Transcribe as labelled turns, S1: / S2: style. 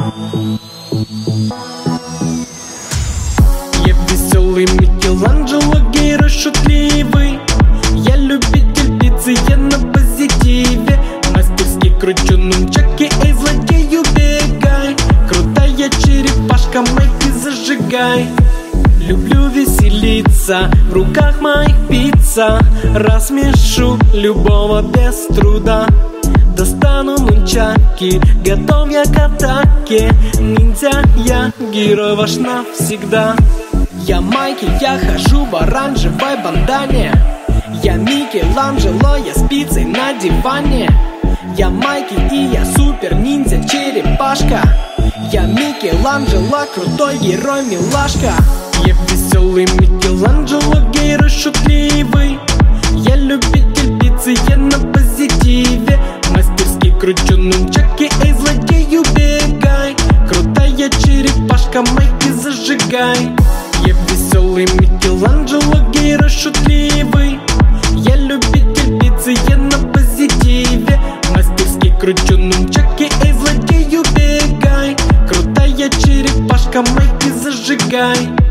S1: Я веселый Микеланджело, герой шутливый. Я любитель пиццы, я на позитиве. Мастерски кручу нунчаки, эй, злодей, убегай. Крутая черепашка, майки зажигай. Люблю веселиться, в руках моих пицца. Рассмешу любого без труда. Достану нунчаки, готов я к атаке. Ниндзя, я герой ваш навсегда. Я Майки, я хожу в оранжевой бандане. Я Микеланджело, я с пиццей на диване. Я Майки и я супер ниндзя черепашка. Я Микеланджело, крутой герой милашка. Я веселый Микеланджело, герой шутливый. Я любитель пиццы, я на позитиве. Мастерски кручу нунчаки, эй, злодей, убегай. Крутая черепашка, майки зажигай. Я веселый Микеланджело, герой шутливый. Я любитель пиццы, я на позитиве. Мастерски кручу нунчаки, эй, злодей, убегай. Крутая черепашка, майки зажигай.